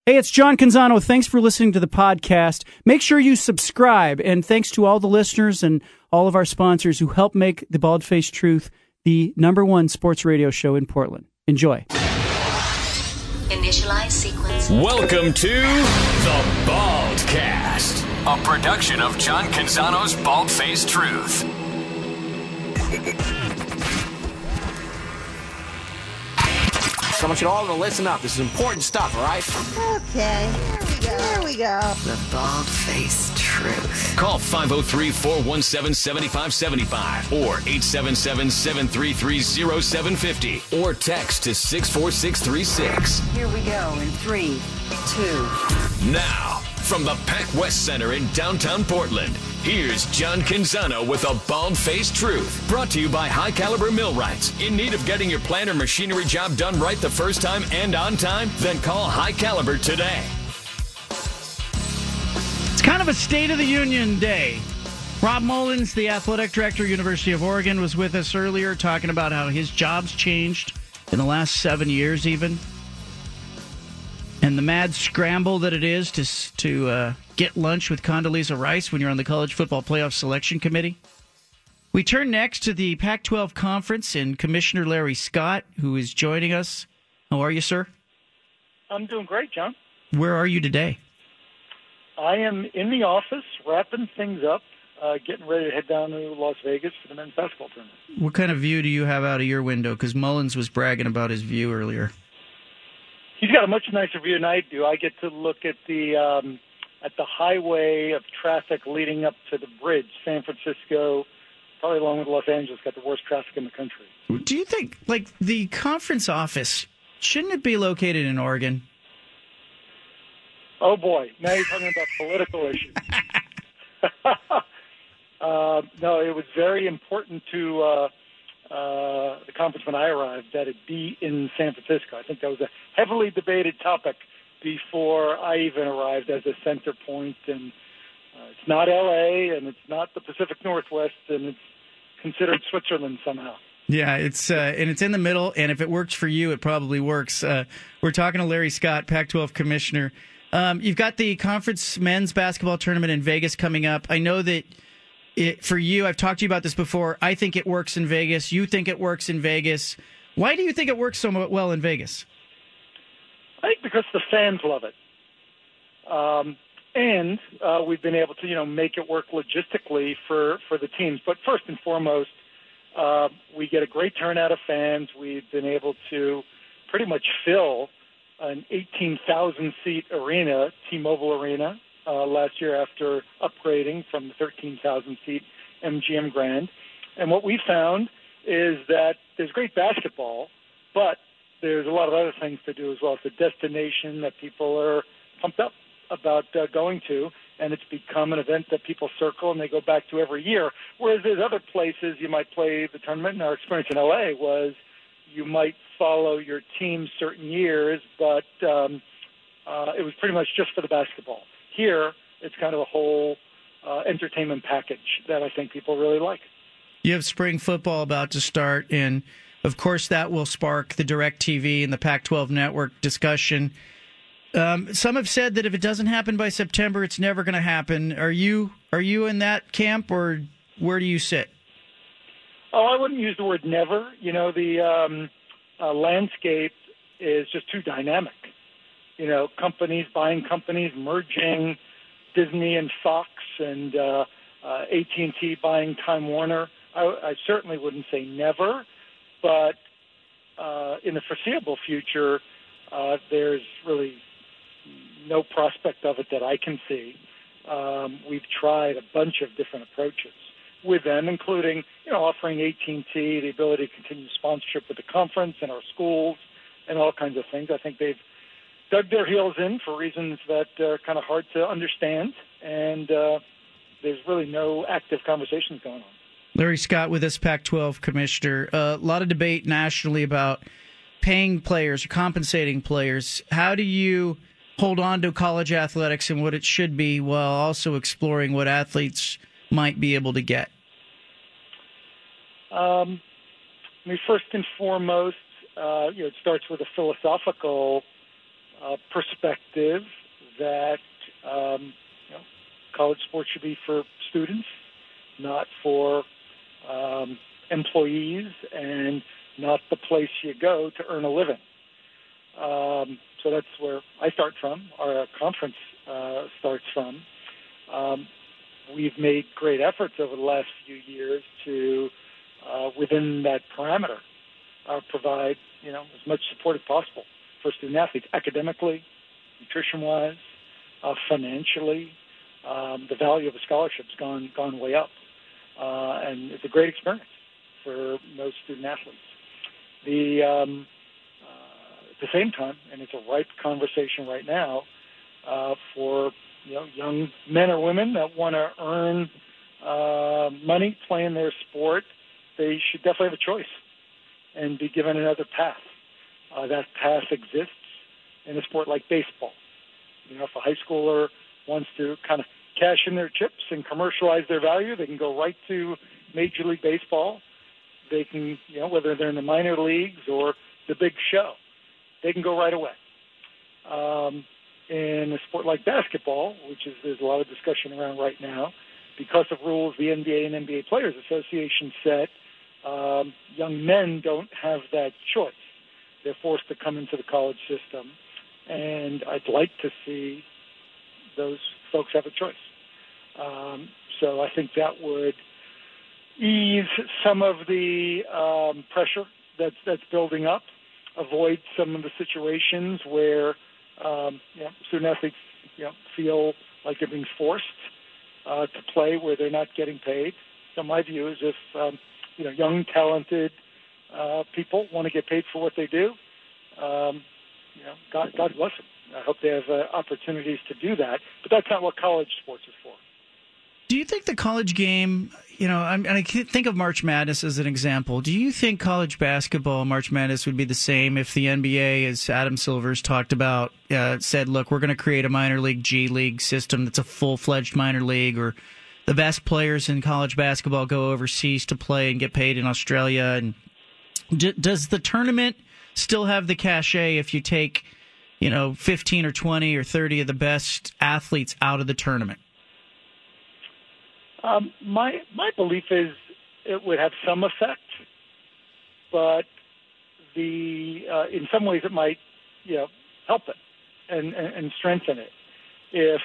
Hey, it's John Canzano. Thanks for listening to the podcast. Make sure you subscribe, and thanks to all the listeners and all of our sponsors who help make the Bald-Faced Truth the #1 sports radio show in Portland. Enjoy. Initialize sequence. Welcome to the Baldcast, a production of John Canzano's Bald-Faced Truth. So I want you all to listen up. This is important stuff, all right? Okay, here we go. The Bald-Faced Truth. Call 503-417-7575 or 877-733-0750 or text to 64636. Here we go in 3, 2. Now, from the Pac West Center in downtown Portland, here's John Canzano with a Bald-Faced Truth. Brought to you by High Caliber Millwrights. In need of getting your plant or machinery job done right the first time and on time? Then call High Caliber today. It's kind of a State of the Union day. Rob Mullins, the athletic director, University of Oregon, was with us earlier talking about how his job's changed in the last 7 years even. And the mad scramble that it is to get lunch with Condoleezza Rice when you're on the College Football Playoff Selection Committee. We turn next to the Pac-12 Conference and Commissioner Larry Scott, who is joining us. How are you, sir? I'm doing great, John. Where are you today? I am in the office, wrapping things up, getting ready to head down to Las Vegas for the men's basketball tournament. What kind of view do you have out of your window? Because Mullins was bragging about his view earlier. He's got a much nicer view than I do. I get to look at the highway of traffic leading up to the bridge. San Francisco, probably along with Los Angeles, got the worst traffic in the country. Do you think, like, the conference office, shouldn't it be located in Oregon? Oh, boy. Now you're talking about political issues. No, it was very important to the conference when I arrived that it be in San Francisco. I think that was a heavily debated topic before I even arrived as a center point. And it's not L.A., and it's not the Pacific Northwest, and it's considered Switzerland somehow. Yeah, it's and it's in the middle, and if it works for you, it probably works. We're talking to Larry Scott, Pac-12 commissioner. You've got the conference men's basketball tournament in Vegas coming up. I know that for you, I've talked to you about this before. I think it works in Vegas. You think it works in Vegas. Why do you think it works so well in Vegas? I think because the fans love it. And we've been able to, make it work logistically for the teams. But first and foremost, we get a great turnout of fans. We've been able to pretty much fill an 18,000-seat arena, T-Mobile Arena, last year after upgrading from the 13,000-seat MGM Grand. And what we found is that there's great basketball, but there's a lot of other things to do as well. It's a destination that people are pumped up about going to, and it's become an event that people circle and they go back to every year. Whereas there's other places you might play the tournament, and our experience in L.A. was you might follow your team certain years, but it was pretty much just for the basketball. Here, it's kind of a whole entertainment package that I think people really like. You have spring football about to start, and of course that will spark the DirecTV and the Pac-12 network discussion. Some have said that if it doesn't happen by September, it's never going to happen. Are you in that camp, or where do you sit? Oh, I wouldn't use the word never. The landscape is just too dynamic. Companies buying companies, merging Disney and Fox, and AT&T buying Time Warner. I certainly wouldn't say never, but in the foreseeable future, there's really no prospect of it that I can see. We've tried a bunch of different approaches with them, including offering AT&T the ability to continue sponsorship with the conference and our schools and all kinds of things. I think they've dug their heels in for reasons that are kind of hard to understand, and there's really no active conversations going on. Larry Scott with us, Pac-12 commissioner. A lot of debate nationally about paying players or compensating players. How do you hold on to college athletics and what it should be while also exploring what athletes might be able to get? First and foremost, it starts with a philosophical perspective that college sports should be for students, not for employees, and not the place you go to earn a living. So that's where I start from, our conference starts from. We've made great efforts over the last few years to, within that parameter, provide as much support as possible for student athletes, academically, nutrition-wise, financially. The value of a scholarship's gone way up, and it's a great experience for most student athletes. At the same time, and it's a ripe conversation right now for young men or women that want to earn money playing their sport, they should definitely have a choice and be given another path. That path exists in a sport like baseball. If a high schooler wants to kind of cash in their chips and commercialize their value, they can go right to Major League Baseball. They can, whether they're in the minor leagues or the big show, they can go right away. In a sport like basketball, which there's a lot of discussion around right now, because of rules the NBA and NBA Players Association set, young men don't have that choice. They're forced to come into the college system, and I'd like to see those folks have a choice. So I think that would ease some of the pressure that's building up, avoid some of the situations where student athletes feel like they're being forced to play where they're not getting paid. So my view is if young, talented people want to get paid for what they do, God bless them. I hope they have opportunities to do that. But that's not what college sports is for. Do you think the college game, I think of March Madness as an example. Do you think college basketball, March Madness, would be the same if the NBA, as Adam Silver's talked about, said, look, we're going to create a minor league, G League system that's a full-fledged minor league, or the best players in college basketball go overseas to play and get paid in Australia? And does the tournament still have the cachet if you take 15 or 20 or 30 of the best athletes out of the tournament? My belief is it would have some effect, but in some ways it might help it and strengthen it if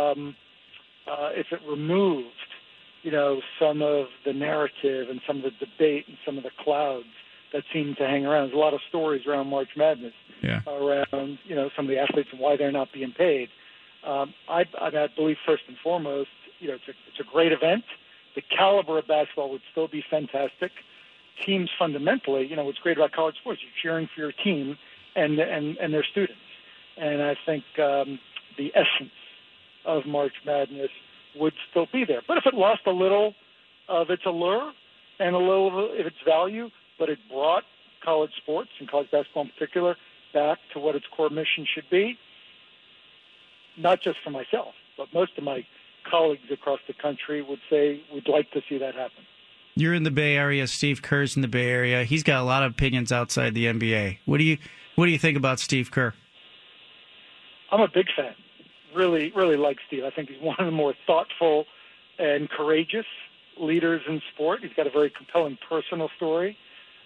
it removed some of the narrative and some of the debate and some of the clouds that seem to hang around. There's a lot of stories around March Madness around some of the athletes and why they're not being paid. I believe first and foremost, it's a great event. The caliber of basketball would still be fantastic. Teams fundamentally, what's great about college sports, you're cheering for your team and their students. And I think the essence of March Madness would still be there. But if it lost a little of its allure and a little of its value, but it brought college sports and college basketball in particular back to what its core mission should be, not just for myself, but most of my colleagues across the country would say we'd like to see that happen. You're in the Bay Area. Steve Kerr's in the Bay Area. He's got a lot of opinions outside the NBA. What do you think about Steve Kerr? I'm a big fan. Really, really like Steve. I think he's one of the more thoughtful and courageous leaders in sport. He's got a very compelling personal story.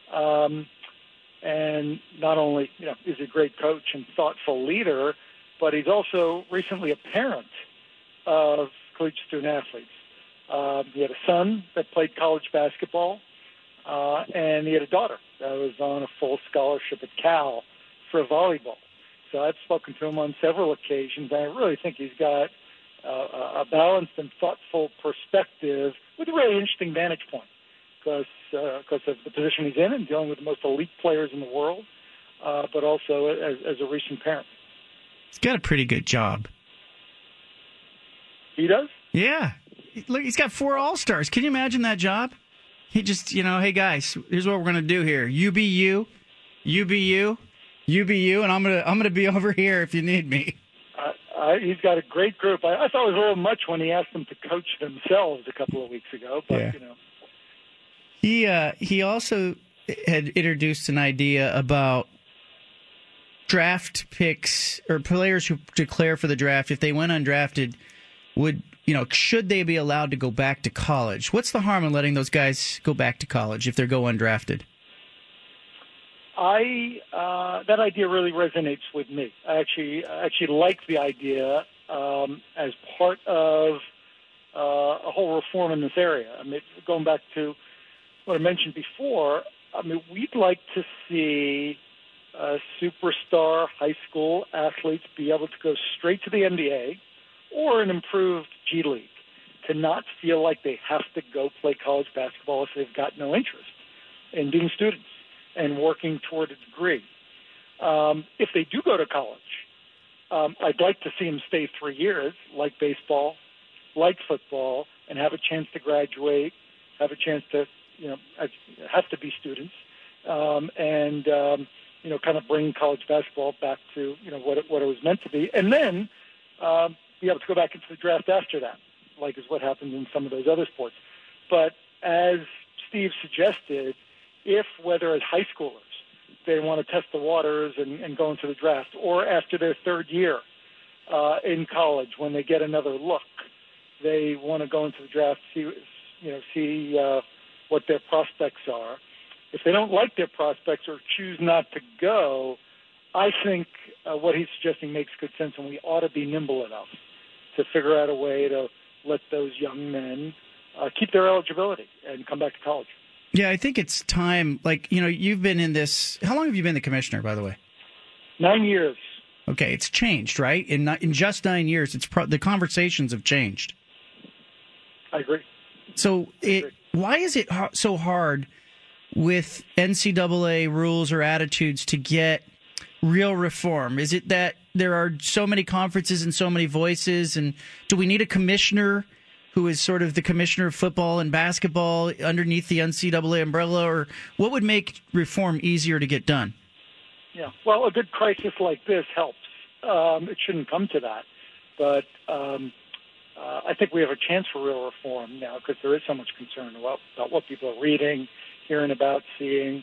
And not only is he a great coach and thoughtful leader, but he's also recently a parent of collegiate student athletes. He had a son that played college basketball, and he had a daughter that was on a full scholarship at Cal for volleyball. So I've spoken to him on several occasions, and I really think he's got a balanced and thoughtful perspective with a really interesting vantage point because of the position he's in and dealing with the most elite players in the world, but also as a recent parent. He's got a pretty good job. He does? Yeah. Look, he's got 4 All-Stars. Can you imagine that job? He just, hey, guys, here's what we're going to do here. You be you, you be you, you be you, and I'm gonna be over here if you need me. He's got a great group. I thought it was a little much when he asked them to coach themselves a couple of weeks ago, but, He also had introduced an idea about draft picks or players who declare for the draft, if they went undrafted, should they be allowed to go back to college? What's the harm in letting those guys go back to college if they go undrafted? That idea really resonates with me. I actually like the idea as part of a whole reform in this area. I mean, going back to what I mentioned before, I mean, we'd like to see superstar high school athletes be able to go straight to the NBA or an improved G League, to not feel like they have to go play college basketball if they've got no interest in being students and working toward a degree. If they do go to college, I'd like to see them stay 3 years, like baseball, like football, and have a chance to graduate, have a chance to, have to be students, and kind of bring college basketball back to, what it was meant to be. And then be able to go back into the draft after that, like is what happens in some of those other sports. But as Steve suggested, if, whether as high schoolers, they want to test the waters and go into the draft, or after their third year in college, when they get another look, they want to go into the draft, see what their prospects are. If they don't like their prospects or choose not to go, I think what he's suggesting makes good sense, and we ought to be nimble enough to figure out a way to let those young men keep their eligibility and come back to college. Yeah, I think it's time. You've been in this. How long have you been the commissioner, by the way? 9 years. Okay, it's changed, right? In just 9 years, the conversations have changed. I agree. So why is it so hard with NCAA rules or attitudes to get real reform? Is it that there are so many conferences and so many voices, and do we need a commissioner who is sort of the commissioner of football and basketball underneath the NCAA umbrella, or what would make reform easier to get done? Yeah, well, a good crisis like this helps. It shouldn't come to that, but I think we have a chance for real reform now, because there is so much concern about what people are reading, hearing about, seeing.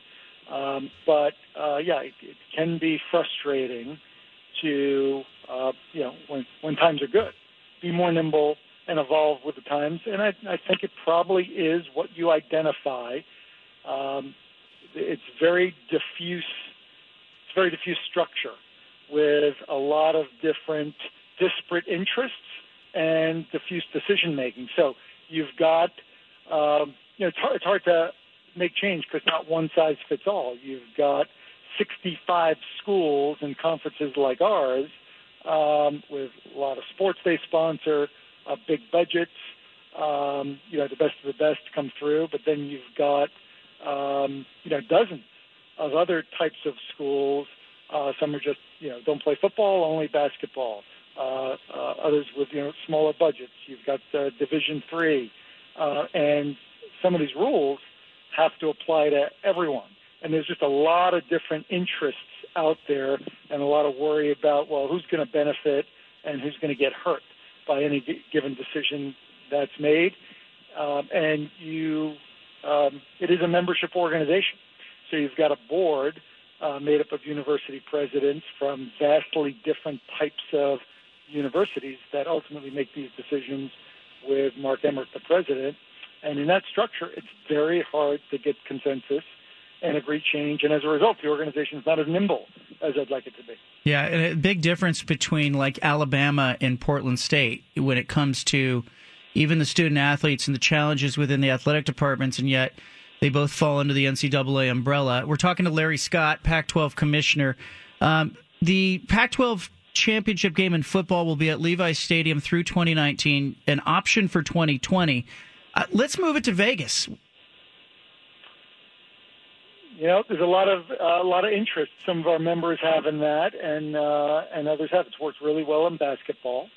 It can be frustrating to, when times are good, be more nimble and evolve with the times. And I think it probably is what you identify. It's very diffuse. It's very diffuse structure with a lot of different disparate interests and diffuse decision making. So you've got, it's hard to make change because not one size fits all. You've got 65 schools and conferences like ours with a lot of sports they sponsor, big budgets, the best of the best come through. But then you've got, dozens of other types of schools. Some are just, don't play football, only basketball. Others with, smaller budgets. You've got Division III. And some of these rules have to apply to everyone. And there's just a lot of different interests out there and a lot of worry about, well, who's going to benefit and who's going to get hurt by any given decision that's made. It is a membership organization. So you've got a board made up of university presidents from vastly different types of universities that ultimately make these decisions with Mark Emmert, the president. And in that structure, it's very hard to get consensus and agree change. And as a result, the organization is not as nimble as I'd like it to be. Yeah, and a big difference between like Alabama and Portland State when it comes to even the student athletes and the challenges within the athletic departments, and yet they both fall under the NCAA umbrella. We're talking to Larry Scott, Pac-12 commissioner. The Pac-12 championship game in football will be at Levi's Stadium through 2019, an option for 2020. Let's move it to Vegas. There's a lot of interest some of our members have in that, and others have. It's worked really well in basketball.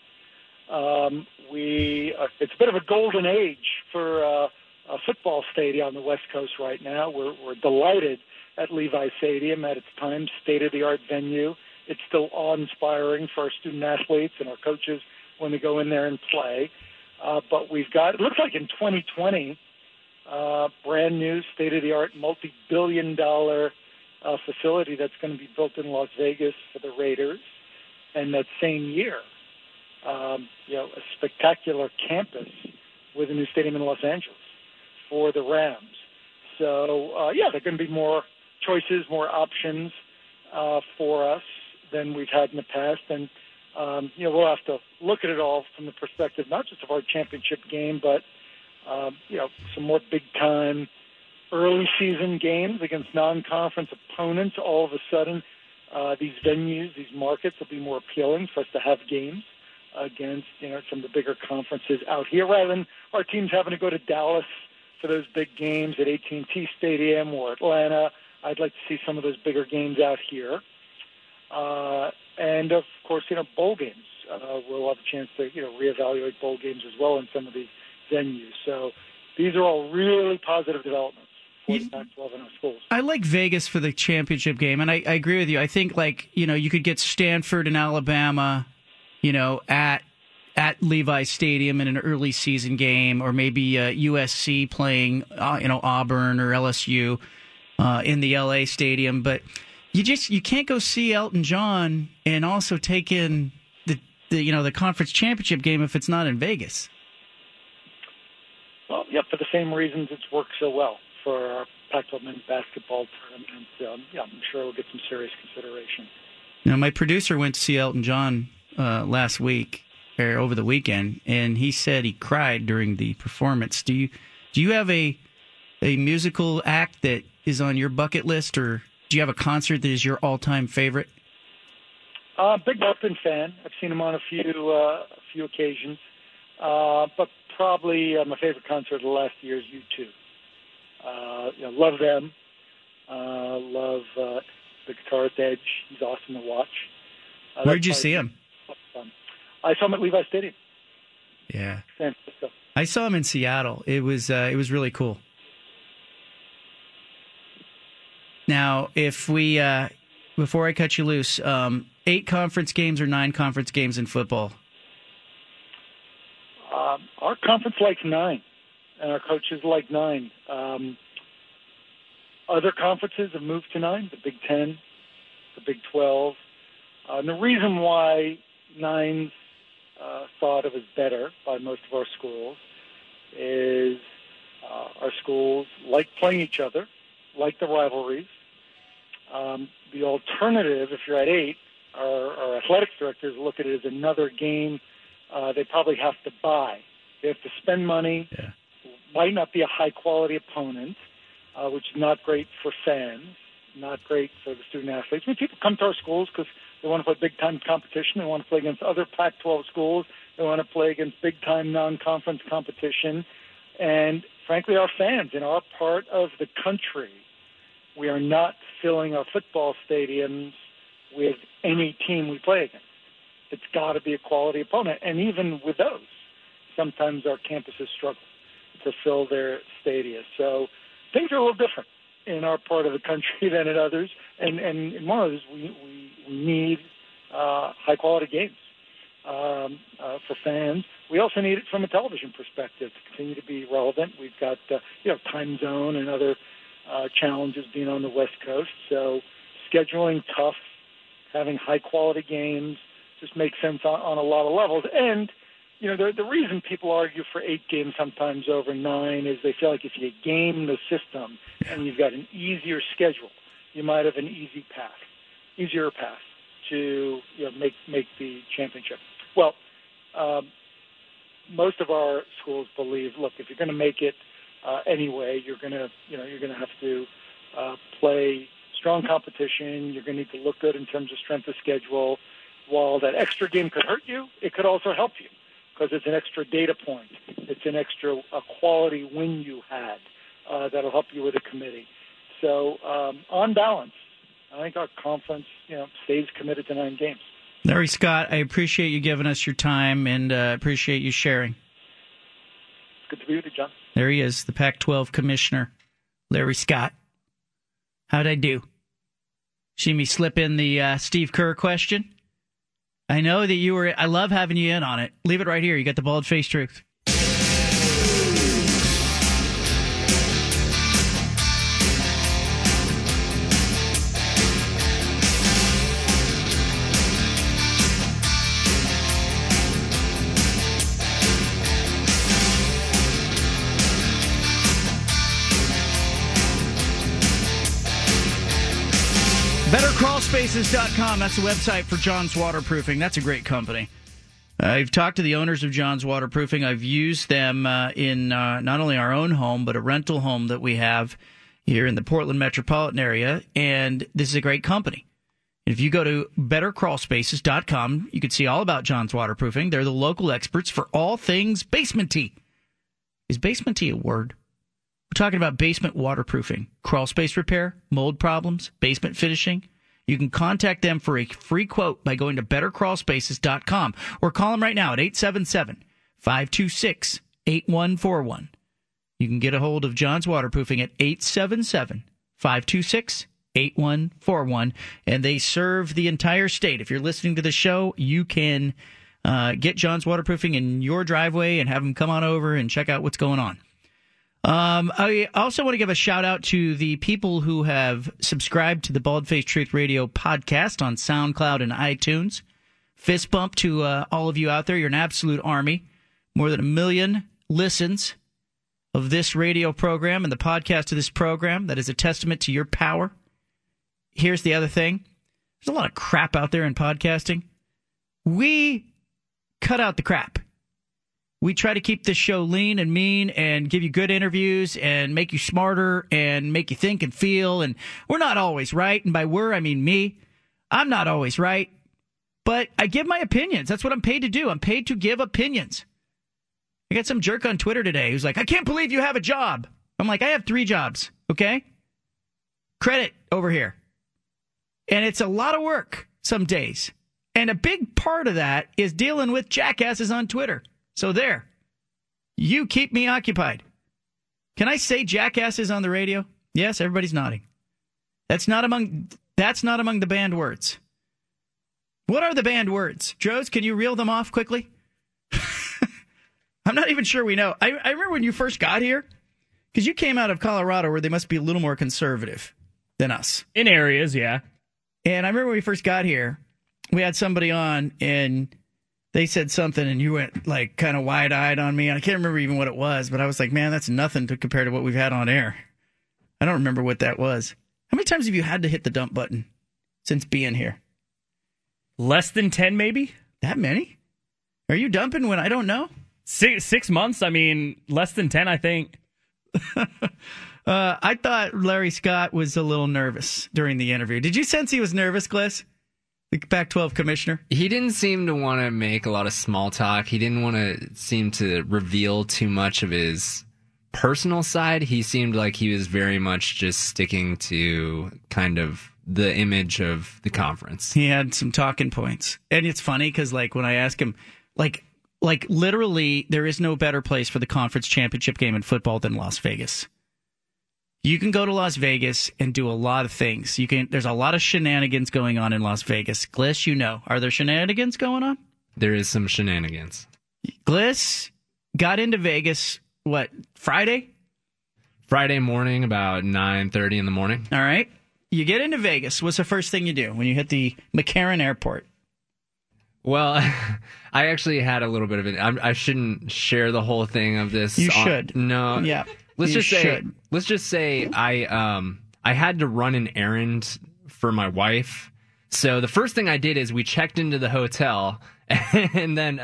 It's a bit of a golden age for a football stadium on the West Coast right now. We're delighted at Levi's Stadium, at its time state-of-the-art venue. It's still awe-inspiring for our student athletes and our coaches when they go in there and play. But we've got, it looks like in 2020, brand new state-of-the-art multi-billion-dollar facility that's going to be built in Las Vegas for the Raiders, and that same year, a spectacular campus with a new stadium in Los Angeles for the Rams. So, there are going to be more choices, more options for us than we've had in the past. And, we'll have to look at it all from the perspective not just of our championship game, but, some more big-time early season games against non-conference opponents. All of a sudden, these venues, these markets will be more appealing for us to have games against, some of the bigger conferences out here, rather than our teams having to go to Dallas for those big games at AT&T Stadium or Atlanta. I'd like to see some of those bigger games out here. And, of course, bowl games. We'll have a chance to, reevaluate bowl games as well in some of these venues. So these are all really positive developments for the Pac-12 in our schools. I like Vegas for the championship game, and I agree with you. I think, you could get Stanford and Alabama, at Levi Stadium in an early season game, or maybe USC playing, Auburn or LSU in the LA Stadium. But you can't go see Elton John and also take in the conference championship game if it's not in Vegas. Well, for the same reasons it's worked so well for our Pac-12 men's basketball tournament. I'm sure we'll get some serious consideration. My producer went to see Elton John last week, or over the weekend, and he said he cried during the performance. Do you have a musical act that is on your bucket list, or do you have a concert that is your all-time favorite? Big Elton fan. I've seen him on a few occasions, but probably my favorite concert of the last year is U2. Love them. Love the guitarist Edge. He's awesome to watch. Where did you see him? I saw him at Levi Stadium. Yeah. San Francisco. I saw him in Seattle. It was really cool. Now, if we before I cut you loose, 8 conference games or 9 conference games in football? Our conference likes 9, and our coaches like 9. Other conferences have moved to 9, the Big Ten, the Big 12. And the reason why 9's thought of as better by most of our schools is our schools like playing each other, like the rivalries. The alternative, if you're at 8, our athletics directors look at it as another game they probably have to buy. They have to spend money. Yeah. Might not be a high-quality opponent, which is not great for fans, not great for the student athletes. People come to our schools because they want to play big-time competition. They want to play against other Pac-12 schools. They want to play against big-time non-conference competition. And, frankly, our fans in our part of the country, we are not filling our football stadiums with any team we play against. It's got to be a quality opponent. And even with those, sometimes our campuses struggle to fill their stadia. So things are a little different in our part of the country than in others. And in one of those, we need high-quality games for fans. We also need it from a television perspective to continue to be relevant. We've got time zone and other challenges being on the West Coast. So scheduling tough, having high-quality games just makes sense on a lot of levels. And, the reason people argue for 8 games sometimes over 9 is they feel like if you game the system and you've got an easier schedule, you might have an easier path to make the championship. Well, most of our schools believe, look, if you're going to make it anyway, you're going to have to play strong competition. You're going to need to look good in terms of strength of schedule. While that extra game could hurt you, it could also help you because it's an extra data point. It's an extra quality win you had that'll help you with a committee. So on balance, I think our conference stays committed to 9 games. Larry Scott, I appreciate you giving us your time and appreciate you sharing. It's good to be with you, John. There he is, the Pac-12 commissioner, Larry Scott. How'd I do? See me slip in the Steve Kerr question? I know that I love having you in on it. Leave it right here. You got the bald-faced truth. Crawlspaces.com. That's the website for John's Waterproofing. That's a great company. I've talked to the owners of John's Waterproofing. I've used them in not only our own home, but a rental home that we have here in the Portland metropolitan area. And this is a great company. If you go to bettercrawlspaces.com, you can see all about John's Waterproofing. They're the local experts for all things basement tea. Is basement tea a word? We're talking about basement waterproofing, crawl space repair, mold problems, basement finishing. You can contact them for a free quote by going to bettercrawlspaces.com or call them right now at 877-526-8141. You can get a hold of John's Waterproofing at 877-526-8141, and they serve the entire state. If you're listening to the show, you can get John's Waterproofing in your driveway and have them come on over and check out what's going on. I also want to give a shout out to the people who have subscribed to the Bald-Faced Truth Radio podcast on SoundCloud and iTunes. Fist bump to all of you out there. You're an absolute army. More than 1 million listens of this radio program and the podcast of this program. That is a testament to your power. Here's the other thing. There's a lot of crap out there in podcasting. We cut out the crap. We try to keep this show lean and mean and give you good interviews and make you smarter and make you think and feel. And we're not always right. And by we're, I mean me. I'm not always right. But I give my opinions. That's what I'm paid to do. I'm paid to give opinions. I got some jerk on Twitter today who's like, I can't believe you have a job. I'm like, I have 3 jobs, okay? Credit over here. And it's a lot of work some days. And a big part of that is dealing with jackasses on Twitter. So there, you keep me occupied. Can I say jackasses on the radio? Yes, everybody's nodding. That's not among the banned words. What are the banned words? Droz, can you reel them off quickly? I'm not even sure we know. I remember when you first got here, because you came out of Colorado where they must be a little more conservative than us. In areas, yeah. And I remember when we first got here, we had somebody on, and they said something, and you went, like, kind of wide-eyed on me. I can't remember even what it was, but I was like, man, that's nothing to compare to what we've had on air. I don't remember what that was. How many times have you had to hit the dump button since being here? Less than 10, maybe? That many? Are you dumping when I don't know? 6 months? I mean, less than 10, I think. I thought Larry Scott was a little nervous during the interview. Did you sense he was nervous, Gliss? The Pac-12 commissioner? He didn't seem to want to make a lot of small talk. He didn't want to seem to reveal too much of his personal side. He seemed like he was very much just sticking to kind of the image of the conference. He had some talking points. And it's funny because, like, when I ask him, like literally, there is no better place for the conference championship game in football than Las Vegas. You can go to Las Vegas and do a lot of things. There's a lot of shenanigans going on in Las Vegas. Gliss, you know. Are there shenanigans going on? There is some shenanigans. Gliss got into Vegas, what, Friday? Friday morning, about 9:30 in the morning. All right. You get into Vegas. What's the first thing you do when you hit the McCarran Airport? Well, I actually had a little bit of it. I shouldn't share the whole thing of this. You should. No. Yeah. Let's just say I had to run an errand for my wife. So the first thing I did is we checked into the hotel, and then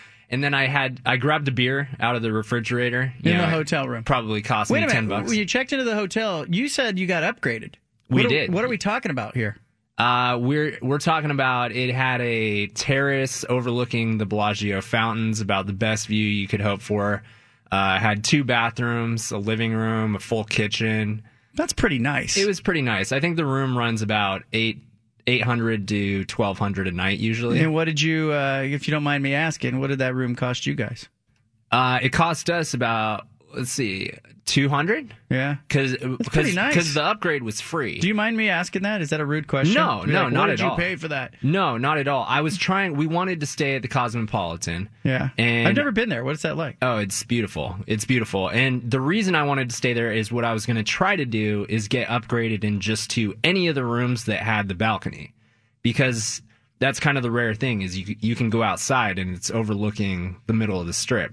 I grabbed a beer out of the refrigerator in the hotel room. Probably cost me $10. When you checked into the hotel, you said you got upgraded. We did. What are we talking about here? We're talking about it had a terrace overlooking the Bellagio fountains, about the best view you could hope for. Had 2 bathrooms, a living room, a full kitchen. That's pretty nice. It was pretty nice. I think the room runs about $800 to $1,200 a night usually. And what did you, if you don't mind me asking, what did that room cost you guys? It cost us about, let's see, $200. Yeah, because nice. Because the upgrade was free. Do you mind me asking that? Is that a rude question? No, not at all. What did you pay for that? No, not at all. We wanted to stay at the Cosmopolitan. Yeah, and I've never been there. What's that like? Oh, it's beautiful. It's beautiful. And the reason I wanted to stay there is what I was going to try to do is get upgraded in just to any of the rooms that had the balcony, because that's kind of the rare thing is you can go outside and it's overlooking the middle of the strip.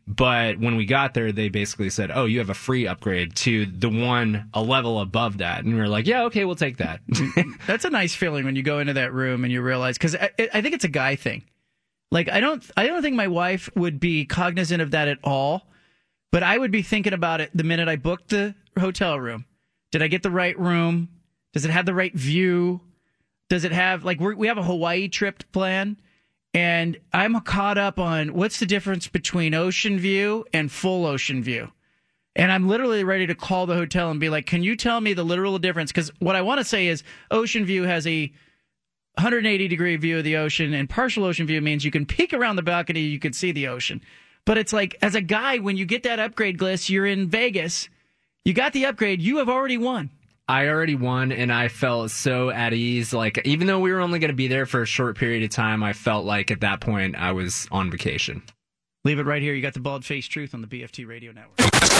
But when we got there, they basically said, "Oh, you have a free upgrade to the one a level above that." And we were like, "Yeah, okay, we'll take that." That's a nice feeling when you go into that room and you realize, because I think it's a guy thing. Like, I don't think my wife would be cognizant of that at all, but I would be thinking about it the minute I booked the hotel room. Did I get the right room? Does it have the right view? Does it have, like, we have a Hawaii trip planned, and I'm caught up on what's the difference between ocean view and full ocean view. And I'm literally ready to call the hotel and be like, can you tell me the literal difference? Because what I want to say is ocean view has a 180-degree view of the ocean, and partial ocean view means you can peek around the balcony, you can see the ocean. But it's like, as a guy, when you get that upgrade, Gliss, you're in Vegas, you got the upgrade, you have already won. I already won, and I felt so at ease. Like, even though we were only going to be there for a short period of time, I felt like at that point I was on vacation. Leave it right here. You got the Bald-Faced Truth on the BFT Radio Network.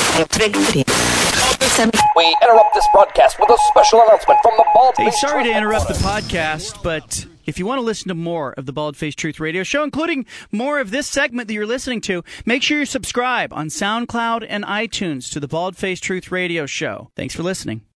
We interrupt this broadcast with a special announcement from the Bald-Faced Hey, sorry Truth to interrupt the podcast, but if you want to listen to more of the Bald-Faced Truth Radio Show, including more of this segment that you're listening to, make sure you subscribe on SoundCloud and iTunes to the Bald-Faced Truth Radio Show. Thanks for listening.